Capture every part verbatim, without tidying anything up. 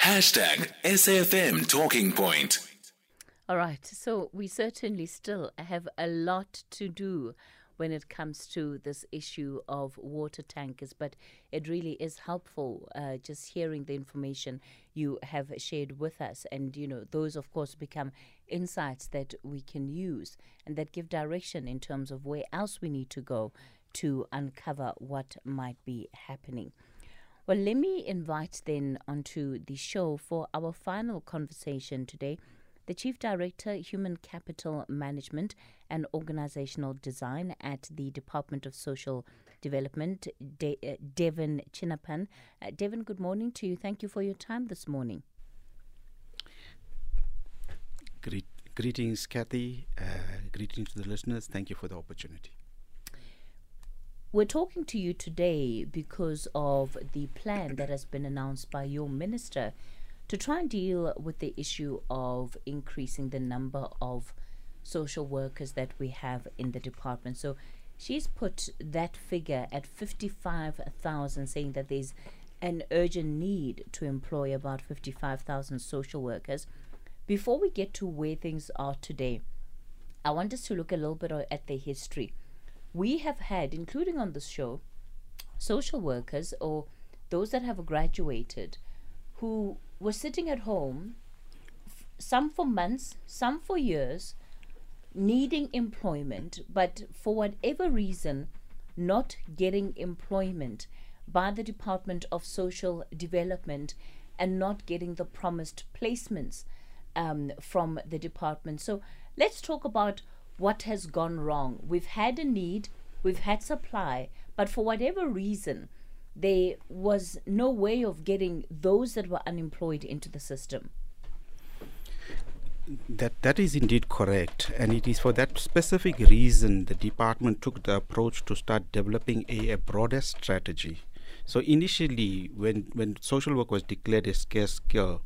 Hashtag S A F M Talking Point. All right, so we certainly still have a lot to do when it comes to this issue of water tankers, but it really is helpful uh, just hearing the information you have shared with us. And, you know, those, of course, become insights that we can use and that give direction in terms of where else we need to go to uncover what might be happening. Well, let me invite then onto the show for our final conversation today the Chief Director, Human Capital Management and Organizational Design at the Department of Social Development, De- uh, Devin Chinnapan. Uh, Devin, good morning to you. Thank you for your time this morning. Greet- greetings, Kathy. Uh, greetings to the listeners. Thank you for the opportunity. We're talking to you today because of the plan that has been announced by your minister to try and deal with the issue of increasing the number of social workers that we have in the department. So she's put that figure at fifty-five thousand, saying that there's an urgent need to employ about fifty-five thousand social workers. Before we get to where things are today, I want us to look a little bit at the history. We have had, including on this show, social workers or those that have graduated who were sitting at home, f- some for months, some for years, needing employment, but for whatever reason, not getting employment by the Department of Social Development and not getting the promised placements um, from the department. So let's talk about what has gone wrong. We've had a need, we've had supply, but for whatever reason, there was no way of getting those that were unemployed into the system. That that is indeed correct, and it is for that specific reason the department took the approach to start developing a, a broader strategy. So initially, when, when social work was declared a scarce skill,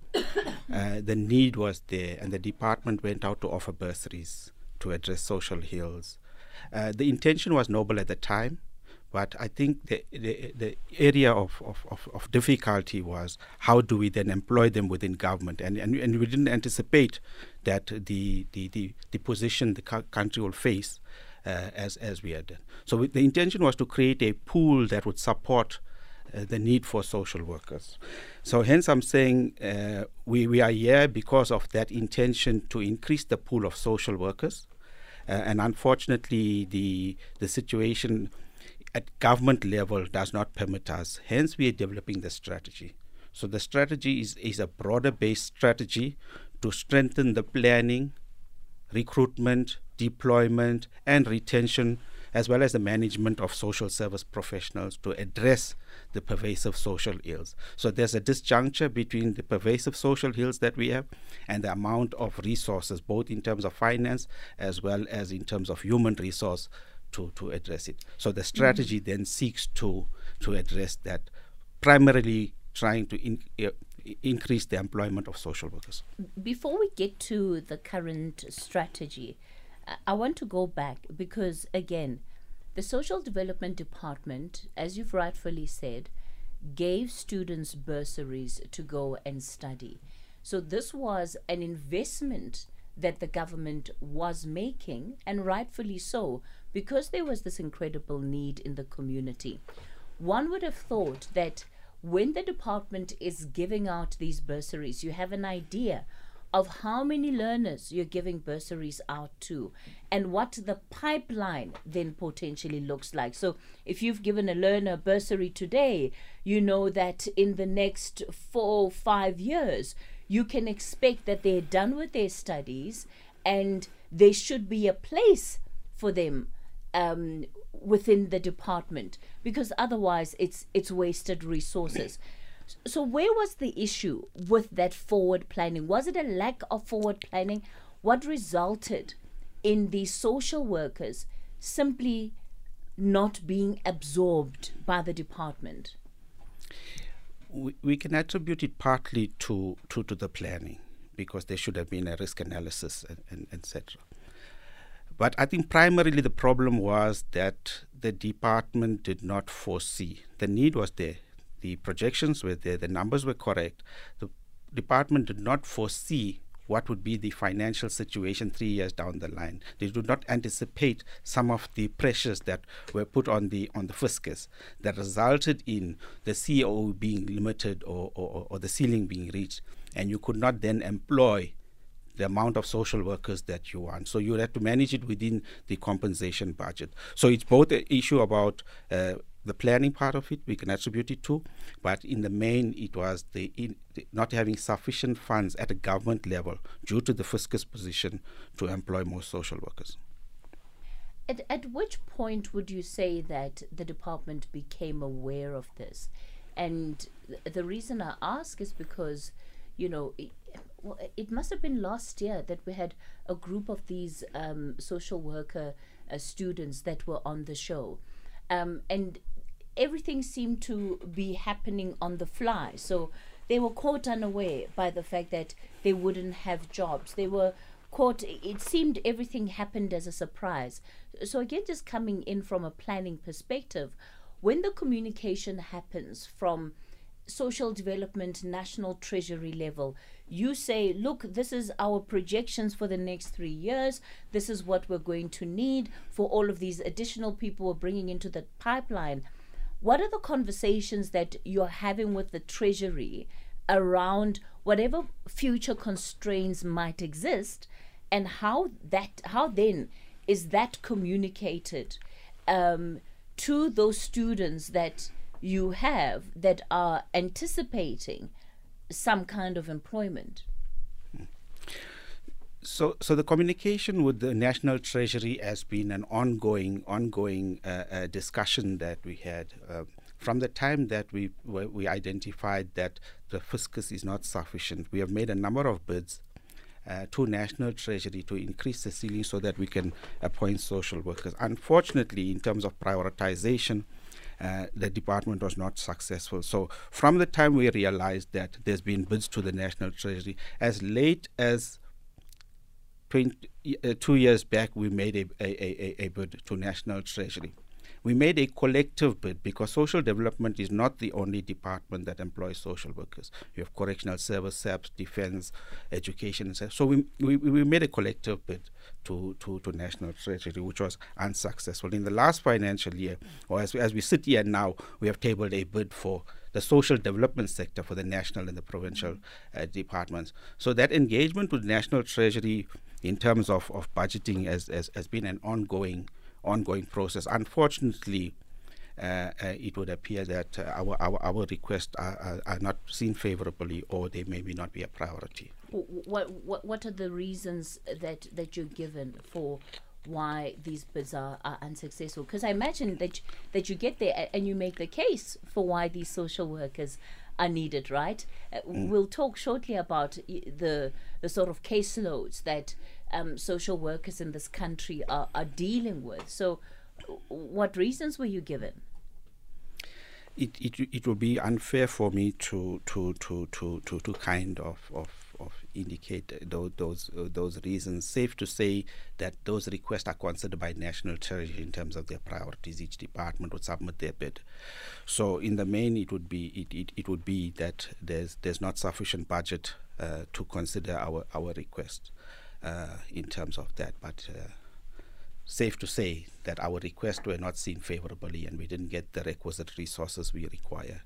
uh, the need was there, and the department went out to offer bursaries to address social ills. Uh, the intention was noble at the time, but I think the the, the area of, of, of, of difficulty was how do we then employ them within government, and and, and we didn't anticipate that the the, the, the position the co- country will face uh, as as we had done. So we, the intention was to create a pool that would support uh, the need for social workers. So hence I'm saying uh, we, we are here because of that intention to increase the pool of social workers, uh, and unfortunately the the situation at government level does not permit us. Hence, we are developing the strategy. So the strategy is, is a broader based strategy to strengthen the planning, recruitment, deployment, and retention, as well as the management of social service professionals to address the pervasive social ills. So there's a disjuncture between the pervasive social ills that we have and the amount of resources, both in terms of finance as well as in terms of human resource, to, to address it. So the strategy mm-hmm. then seeks to to address that, primarily trying to in, uh, increase the employment of social workers. Before we get to the current strategy, uh, I want to go back because, again, the Social Development Department, as you've rightfully said, gave students bursaries to go and study. So this was an investment that the government was making, and rightfully so, because there was this incredible need in the community. One would have thought that when the department is giving out these bursaries, you have an idea of how many learners you're giving bursaries out to and what the pipeline then potentially looks like. So if you've given a learner bursary today, you know that in the next four or five years, you can expect that they're done with their studies and there should be a place for them um, within the department, because otherwise it's it's wasted resources. So where was the issue with that forward planning? Was it a lack of forward planning? What resulted in the social workers simply not being absorbed by the department? We, we can attribute it partly to, to, to the planning, because there should have been a risk analysis and, and et cetera. But I think primarily the problem was that the department did not foresee. The need was there. The projections were there. The numbers were correct. The department did not foresee what would be the financial situation three years down the line. They did not anticipate some of the pressures that were put on the on the fiscus that resulted in the C O being limited or, or, or the ceiling being reached, and you could not then employ the amount of social workers that you want. So you have to manage it within the compensation budget. So it's both an issue about uh, the planning part of it, we can attribute it to, but in the main, it was the, in, the not having sufficient funds at a government level due to the fiscus position to employ more social workers. At, at which point would you say that the department became aware of this? And th- the reason I ask is because, you know, it, well, it must have been last year that we had a group of these um, social worker uh, students that were on the show. Um, and everything seemed to be happening on the fly. So they were caught unaware by the fact that they wouldn't have jobs. They were caught, it seemed everything happened as a surprise. So again, just coming in from a planning perspective, when the communication happens from social development, national treasury level, you say, look, this is our projections for the next three years. This is what we're going to need for all of these additional people we're bringing into the pipeline. What are the conversations that you're having with the treasury around whatever future constraints might exist, and how that, how then is that communicated um, to those students that you have that are anticipating some kind of employment? So, so the communication with the National Treasury has been an ongoing, ongoing uh, uh, discussion that we had uh, from the time that we we identified that the fiscus is not sufficient. We have made a number of bids uh, to National Treasury to increase the ceiling so that we can appoint social workers. Unfortunately, in terms of prioritization, Uh, the department was not successful. So from the time we realized that there's been bids to the National Treasury, as late as twenty, uh, two years back, we made a, a, a, a bid to National Treasury. We made a collective bid because social development is not the only department that employs social workers. You have correctional service, S A P S, defense, education, and so. So we, we we made a collective bid to, to, to National Treasury, which was unsuccessful. In the last financial year, or as we, as we sit here now, we have tabled a bid for the social development sector for the national and the provincial uh, departments. So that engagement with National Treasury in terms of, of budgeting has, has, has been an ongoing ongoing process. Unfortunately, uh, uh, it would appear that uh, our, our our requests are, are, are not seen favorably, or they maybe not be a priority. What what what are the reasons that that you're given for why these bids are, are unsuccessful? Because I imagine that that you get there and you make the case for why these social workers are needed, right? Uh, mm. We'll talk shortly about the the sort of caseloads that um, social workers in this country are, are dealing with. So, what reasons were you given? It it it would be unfair for me to to to to to, to kind of, of of indicate those those uh, those reasons. Safe to say that those requests are considered by National Treasury in terms of their priorities. Each department would submit their bid. So in the main, it would be it, it, it would be that there's there's not sufficient budget uh, to consider our our request uh, in terms of that. But uh, safe to say that our requests were not seen favorably, and we didn't get the requisite resources we require.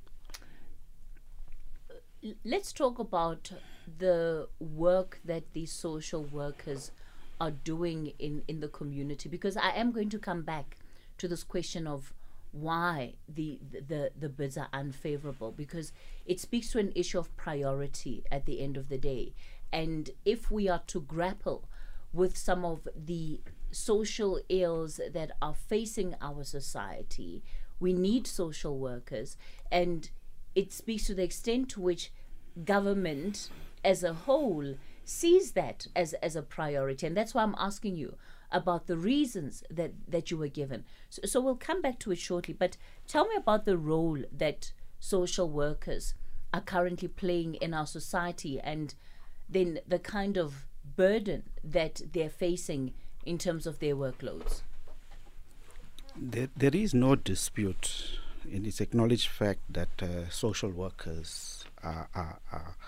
Let's talk about the work that these social workers are doing in, in the community, because I am going to come back to this question of why the, the, the bids are unfavorable, because it speaks to an issue of priority at the end of the day. And if we are to grapple with some of the social ills that are facing our society, we need social workers, and it speaks to the extent to which government as a whole sees that as, as a priority. And that's why I'm asking you about the reasons that, that you were given. So, so we'll come back to it shortly, but tell me about the role that social workers are currently playing in our society, and then the kind of burden that they're facing in terms of their workloads. There, there is no dispute, and it's acknowledged fact that uh, social workers are, are, are,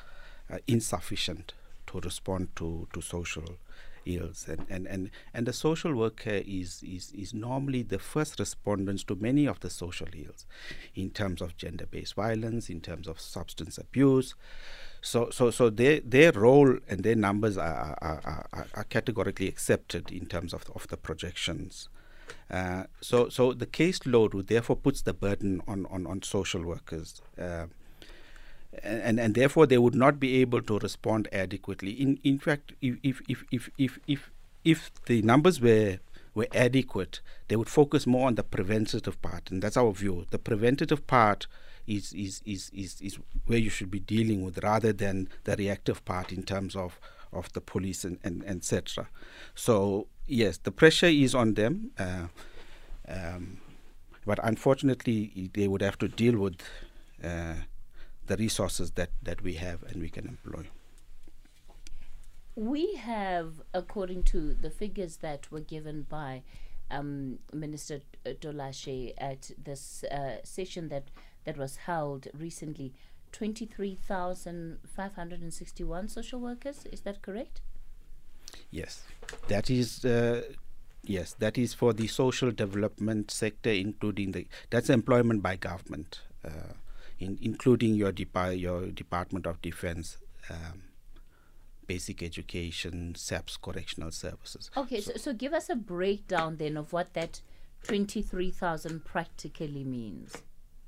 uh, insufficient to respond to, to social ills. And, and, and, and the social worker is, is, is normally the first respondents to many of the social ills in terms of gender-based violence, in terms of substance abuse. So, so, so their their role and their numbers are are, are, are categorically accepted in terms of of the projections. Uh, so, so the caseload would therefore puts the burden on on, on social workers, uh, and and therefore they would not be able to respond adequately. In in fact, if if if if if if, if the numbers were were adequate, they would focus more on the preventative part, and that's our view. The preventative part is is, is, is, is where you should be dealing with, rather than the reactive part in terms of, of the police and, and, and et cetera. So yes, the pressure is on them, uh, um, but unfortunately they would have to deal with uh, the resources that, that we have and we can employ. We have, according to the figures that were given by um, Minister Dolashe at this uh, session that, that was held recently, twenty-three thousand five hundred sixty-one social workers. Is that correct? Yes, that is. Uh, yes, that is for the social development sector, including the that's employment by government, uh, in, including your depa- your Department of Defence. Um, basic education, S A P S, correctional services. Okay, so, so, so give us a breakdown then of what that twenty-three thousand practically means.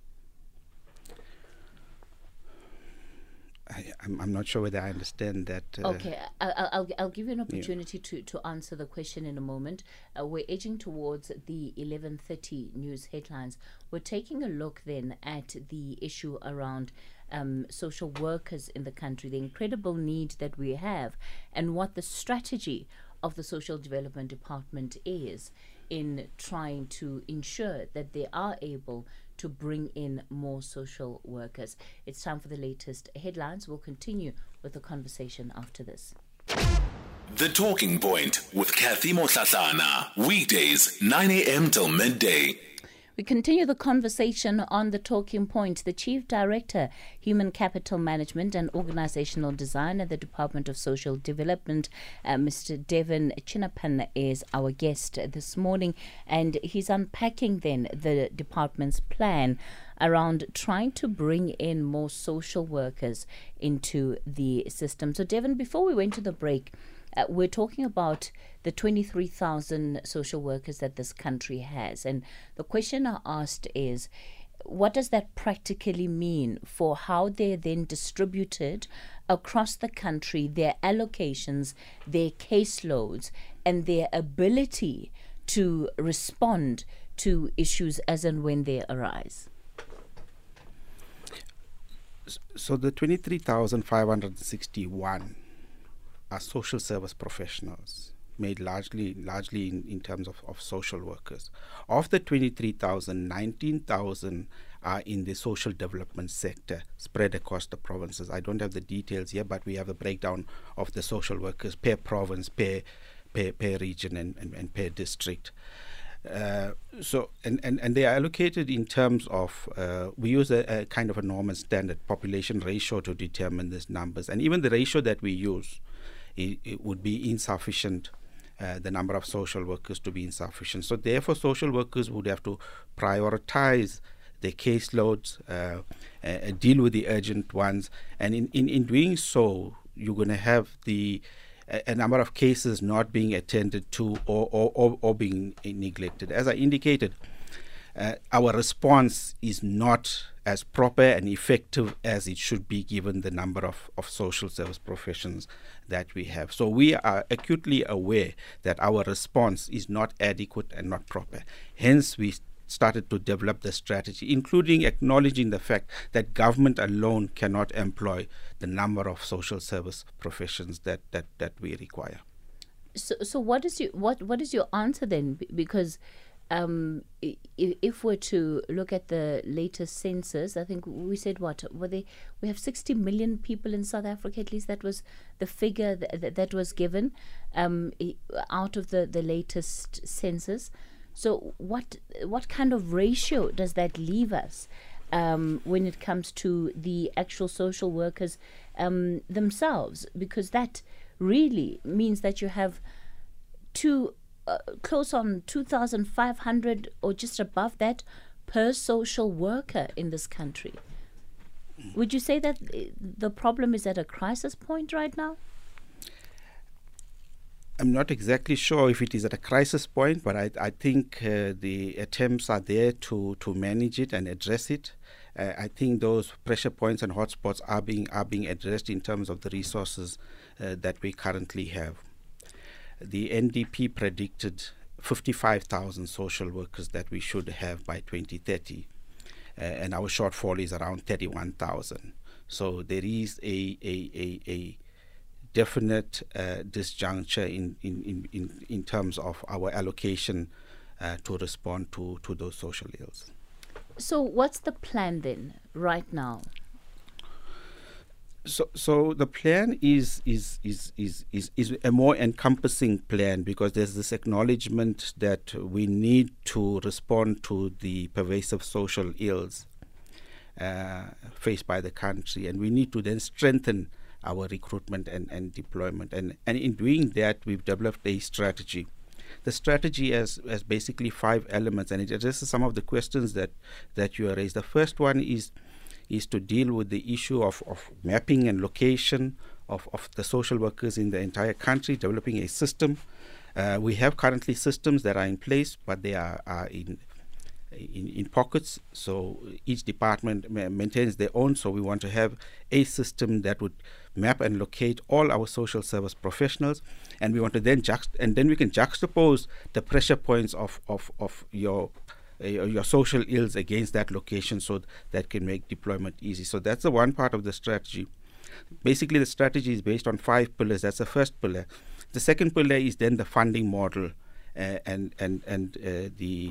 I, I'm, I'm not sure whether I understand that. Uh, okay, I, I, I'll, I'll give you an opportunity yeah. to, to answer the question in a moment. Uh, we're edging towards the eleven thirty news headlines. We're taking a look then at the issue around um, social workers in the country, the incredible need that we have, and what the strategy of the Social Development Department is in trying to ensure that they are able to bring in more social workers. It's time for the latest headlines. We'll continue with the conversation after this. The Talking Point with Kathy Motlatlana. Weekdays, nine a.m. till midday. We continue the conversation on The Talking Point. The Chief Director, Human Capital Management and Organizational Design at the Department of Social Development, uh, Mister Devon Chinnapan, is our guest this morning, and he's unpacking then the department's plan around trying to bring in more social workers into the system. So, Devon, before we went to the break, Uh, we're talking about the twenty-three thousand social workers that this country has. And the question I asked is, what does that practically mean for how they're then distributed across the country, their allocations, their caseloads, and their ability to respond to issues as and when they arise? So the twenty-three thousand five hundred sixty-one are social service professionals, made largely largely in, in terms of, of social workers. Of the twenty-three thousand, nineteen thousand are in the social development sector, spread across the provinces. I don't have the details here, but we have a breakdown of the social workers per province, per per, per region, and, and, and per district. Uh, so and, and, and they are allocated in terms of uh, we use a, a kind of a normal standard population ratio to determine these numbers, and even the ratio that we use, it, it would be insufficient. Uh, the number of social workers to be insufficient. So therefore, social workers would have to prioritize their caseloads, uh, uh, deal with the urgent ones, and in, in, in doing so, you're going to have the a, a number of cases not being attended to or, or, or, or being neglected. As I indicated, uh, our response is not as proper and effective as it should be given the number of, of social service professions that we have. So we are acutely aware that our response is not adequate and not proper. Hence, we started to develop the strategy, including acknowledging the fact that government alone cannot employ the number of social service professions that, that, that we require. So, so what is your what what is your answer then? B- because Um, if, if we're to look at the latest census, I think we said what were they? We have sixty million people in South Africa. At least that was the figure that that, that was given um, out of the, the latest census. So what what kind of ratio does that leave us um, when it comes to the actual social workers um, themselves, because that really means that you have two, uh, close on two thousand five hundred or just above that per social worker in this country. Would you say that the problem is at a crisis point right now? I'm not exactly sure if it is at a crisis point, but I, I think uh, the attempts are there to, to manage it and address it. Uh, I think those pressure points and hotspots are being are being addressed in terms of the resources uh, that we currently have. The N D P predicted fifty-five thousand social workers that we should have by twenty thirty, uh, and our shortfall is around thirty-one thousand. So there is a a a, a definite uh, disjuncture in, in, in, in, in terms of our allocation uh, to respond to, to those social ills. So what's the plan then right now? So so the plan is is, is, is, is is a more encompassing plan, because there's this acknowledgement that we need to respond to the pervasive social ills uh, faced by the country, and we need to then strengthen our recruitment and, and deployment. And, and in doing that, we've developed a strategy. The strategy has, has basically five elements, and it addresses some of the questions that, that you raised. The first one is is to deal with the issue of, of mapping and location of, of the social workers in the entire country, developing a system. Uh, we have currently systems that are in place, but they are, are in In, in pockets, so each department ma- maintains their own. So we want to have a system that would map and locate all our social service professionals, and we want to then juxt- and then we can juxtapose the pressure points of of, of your uh, your social ills against that location, so that can make deployment easy. So that's the one part of the strategy. Basically, the strategy is based on five pillars. That's the first pillar. The second pillar is then the funding model, uh, and and and uh, the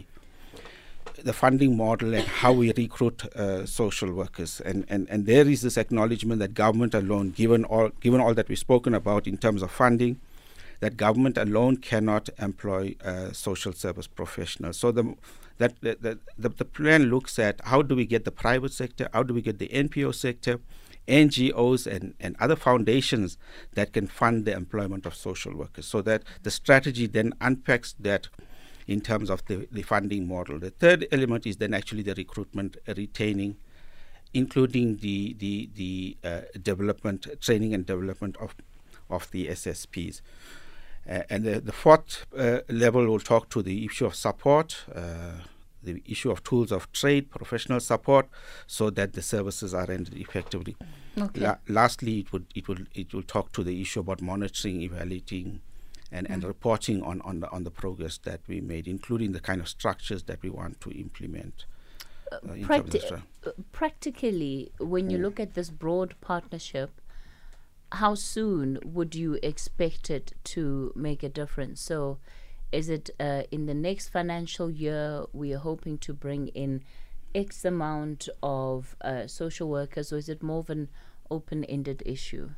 the funding model and how we recruit uh, social workers. And, and, and there is this acknowledgement that government alone, given all given all that we've spoken about in terms of funding, that government alone cannot employ uh, social service professionals. So the that the, the, the plan looks at how do we get the private sector, how do we get the N P O sector, N G Os and, and other foundations that can fund the employment of social workers. So that the strategy then unpacks that in terms of the, the funding model. The third element is then actually the recruitment, uh, retaining, including the the the uh, development, training and development of of the S S Ps. Uh, and the, the fourth uh, level will talk to the issue of support, uh, the issue of tools of trade, professional support, so that the services are rendered effectively. Okay. La- lastly, it would it will it will talk to the issue about monitoring, evaluating, and, mm. and reporting on, on the on the progress that we made, including the kind of structures that we want to implement. Uh, uh, in practi- terms of uh, practically, when you mm. look at this broad partnership, how soon would you expect it to make a difference? So is it uh, in the next financial year we are hoping to bring in X amount of uh, social workers, or is it more of an open-ended issue?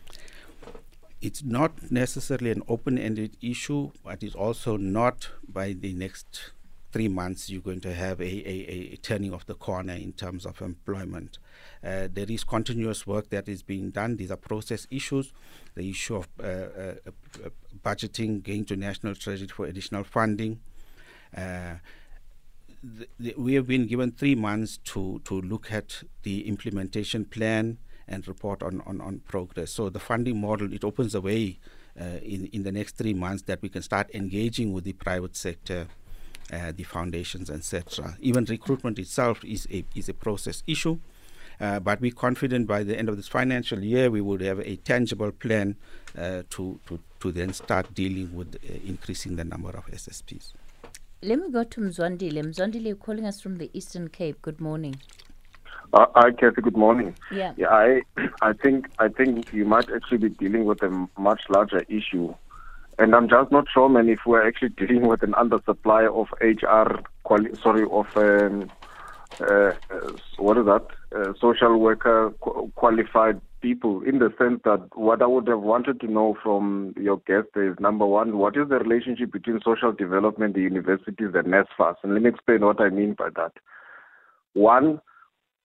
It's not necessarily an open-ended issue, but it's also not by the next three months you're going to have a, a, a turning of the corner in terms of employment. Uh, there is continuous work that is being done. These are process issues. The issue of uh, uh, uh, budgeting, going to National Treasury for additional funding. Uh, the, the, we have been given three months to, to look at the implementation plan and report on, on, on progress. So the funding model, it opens a way uh, in, in the next three months that we can start engaging with the private sector, uh, the foundations, et cetera. Even recruitment itself is a, is a process issue, uh, but we're confident by the end of this financial year we would have a tangible plan uh, to, to, to then start dealing with uh, increasing the number of S S Ps. Let me go to Mzwandile. Mzwandile, you're calling us from the Eastern Cape. Good morning. Uh, hi, Kathy. Good morning. Yeah. Yeah. I, I think, I think you might actually be dealing with a much larger issue, and I'm just not sure, man, if we're actually dealing with an undersupply of H R, quali- sorry, of um, uh, uh, what is that? Uh, social worker qu- qualified people. In the sense that what I would have wanted to know from your guest is, number one, what is the relationship between social development, the universities, and NSFAS? And let me explain what I mean by that. One,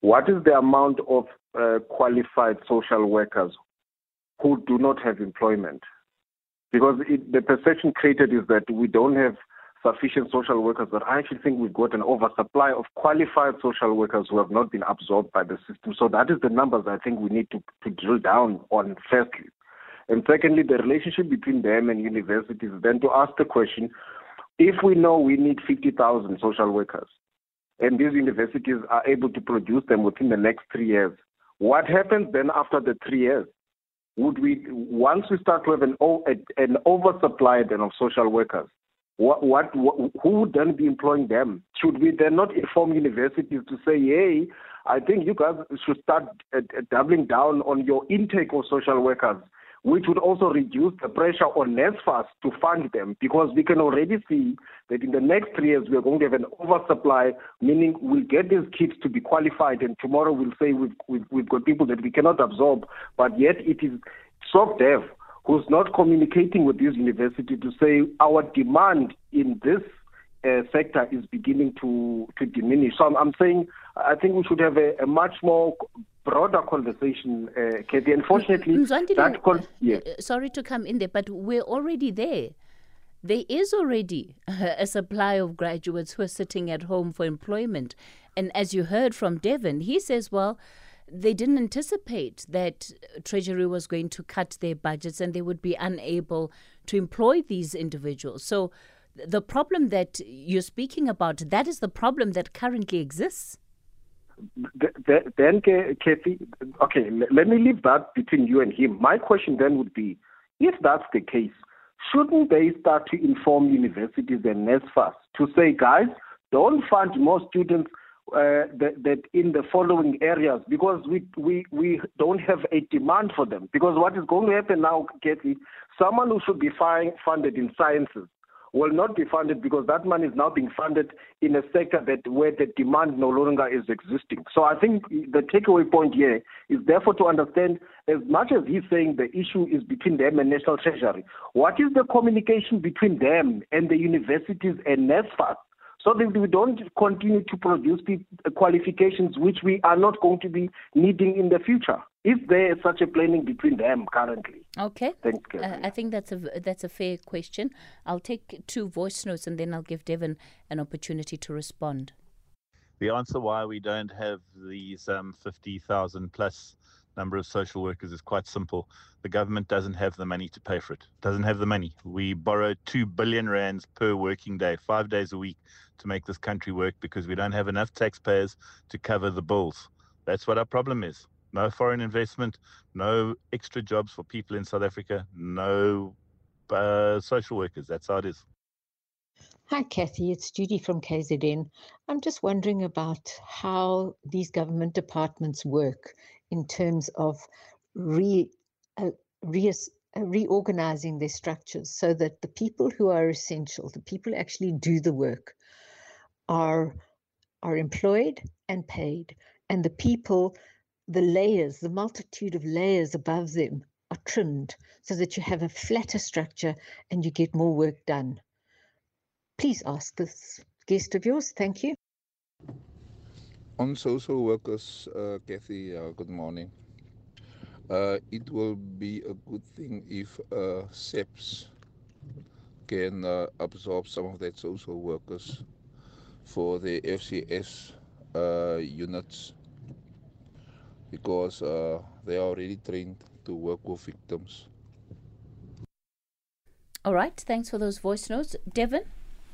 what is the amount of uh, qualified social workers who do not have employment? Because it, the perception created is that we don't have sufficient social workers, but I actually think we've got an oversupply of qualified social workers who have not been absorbed by the system. So that is the numbers I think we need to, to drill down on firstly. And secondly, the relationship between them and universities, then to ask the question, if we know we need fifty thousand social workers, and these universities are able to produce them within the next three years, what happens then after the three years? Would we, once we start to have an, an oversupply then of social workers, What, what, what, who would then be employing them? Should we then not inform universities to say, hey, I think you guys should start uh, doubling down on your intake of social workers, which would also reduce the pressure on NSFAS to fund them, because we can already see that in the next three years we are going to have an oversupply, meaning we'll get these kids to be qualified, and tomorrow we'll say we've, we've, we've got people that we cannot absorb, but yet it is SOCDEV who's not communicating with this university to say our demand in this uh, sector is beginning to, to diminish. So I'm, I'm saying I think we should have a, a much more broader conversation, uh, Kathy. Unfortunately, Mzwandile, that con- yes. uh, sorry to come in there, but we're already there. There is already a supply of graduates who are sitting at home for employment. And as you heard from Devin, he says, well, they didn't anticipate that Treasury was going to cut their budgets and they would be unable to employ these individuals. So the problem that you're speaking about, that is the problem that currently exists. Then, Kathy, okay, let me leave that between you and him. My question then would be, if that's the case, shouldn't they start to inform universities and NSFAS to say, guys, don't fund more students Uh, that, that in the following areas, because we, we we don't have a demand for them. Because what is going to happen now, Kathy, someone who should be fi- funded in sciences will not be funded because that money is now being funded in a sector that where the demand no longer is existing. So I think the takeaway point here is therefore to understand, as much as he's saying the issue is between them and National Treasury, what is the communication between them and the universities and NSFAS, so that we don't continue to produce qualifications which we are not going to be needing in the future? Is there such a planning between them currently? Okay. Thank you. Uh, I think that's a, that's a fair question. I'll take two voice notes and then I'll give Devin an opportunity to respond. The answer why we don't have these um, fifty thousand plus number of social workers is quite simple. The government doesn't have the money to pay for it. Doesn't have the money. We borrow two billion rands per working day, five days a week, to make this country work because we don't have enough taxpayers to cover the bills. That's what our problem is. No foreign investment, no extra jobs for people in South Africa, no uh, social workers. That's how it is. Hi, Kathy. It's Judy from K Z N. I'm just wondering about how these government departments work in terms of re, uh, re, uh, reorganizing their structures so that the people who are essential, the people who actually do the work, are, are employed and paid, and the people, the layers, the multitude of layers above them are trimmed so that you have a flatter structure and you get more work done. Please ask this guest of yours. Thank you. On social workers, uh, Kathy, uh, good morning. Uh, it will be a good thing if uh, SAPS can uh, absorb some of that social workers for the F C S uh, units, because uh, they are already trained to work with victims. All right, thanks for those voice notes. Devin?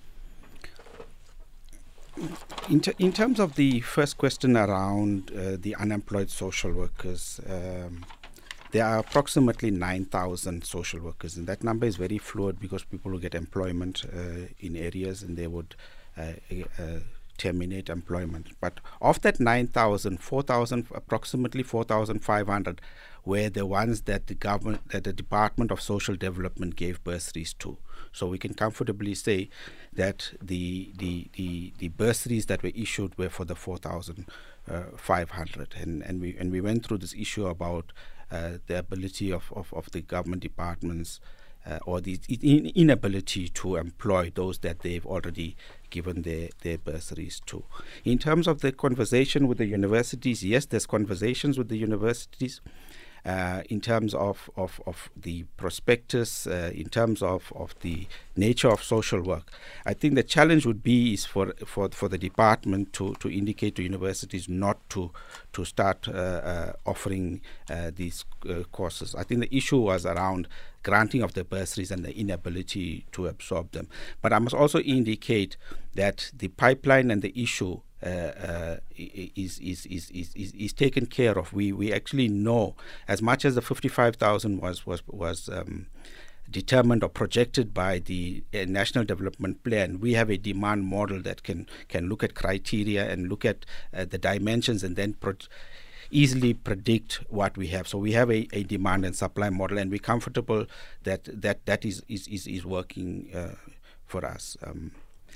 In, ter- in terms of the first question around uh, the unemployed social workers, um, there are approximately nine thousand social workers, and that number is very fluid because people will get employment uh, in areas and they would uh, uh, terminate employment. But of that nine thousand, four thousand, approximately four thousand five hundred were the ones that the government, that the Department of Social Development gave bursaries to. So we can comfortably say that the the the, the bursaries that were issued were for the four thousand five hundred, and and we and we went through this issue about uh, the ability of, of, of the government departments uh, or the in- inability to employ those that they've already given their, their bursaries to. In terms of the conversation with the universities, yes, there's conversations with the universities. Uh, in terms of, of, of the prospectus, uh, in terms of, of the nature of social work. I think the challenge would be is for, for, for the department to, to indicate to universities not to to start uh, uh, offering uh, these uh, courses. I think the issue was around granting of the bursaries and the inability to absorb them. But I must also indicate that the pipeline and the issue Uh, uh, is, is, is, is, is, is taken care of. We we actually know, as much as the fifty-five thousand was was was um, determined or projected by the uh, National Development Plan, we have a demand model that can can look at criteria and look at uh, the dimensions and then pro- easily predict what we have. So we have a, a demand and supply model, and we're comfortable that that that is is is, is working uh, for us. Um,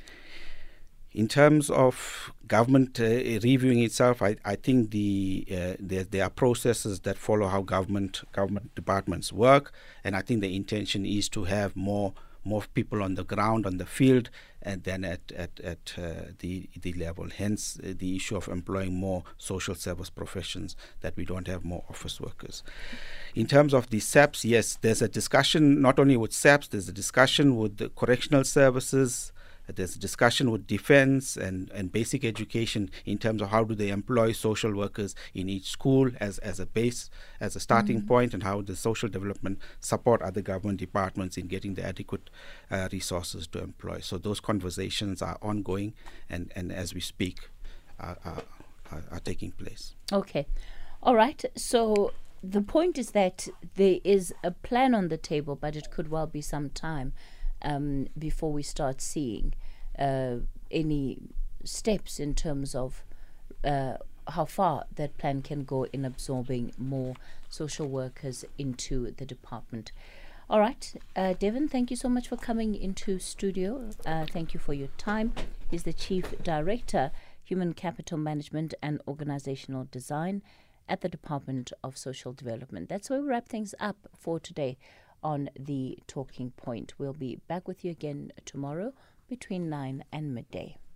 In terms of government uh, reviewing itself, I, I think the uh, there, there are processes that follow how government government departments work, and I think the intention is to have more more people on the ground, on the field, and then at at, at uh, the the level. Hence, uh, the issue of employing more social service professions, that we don't have more office workers. In terms of the S A Ps, yes, there's a discussion not only with S A Ps, there's a discussion with the correctional services. There's a discussion with defense and, and basic education in terms of how do they employ social workers in each school as, as a base, as a starting mm-hmm. point, and how the social development support other government departments in getting the adequate uh, resources to employ. So those conversations are ongoing, and, and as we speak, are, are, are, are taking place. Okay. All right. So the point is that there is a plan on the table, but it could well be some time Um, before we start seeing uh, any steps in terms of uh, how far that plan can go in absorbing more social workers into the department. All right, uh, Devin, thank you so much for coming into studio. Uh, thank you for your time. He's the Chief Director, Human Capital Management and Organizational Design at the Department of Social Development. That's where we wrap things up for today on The Talking Point. We'll be back with you again tomorrow between nine and midday.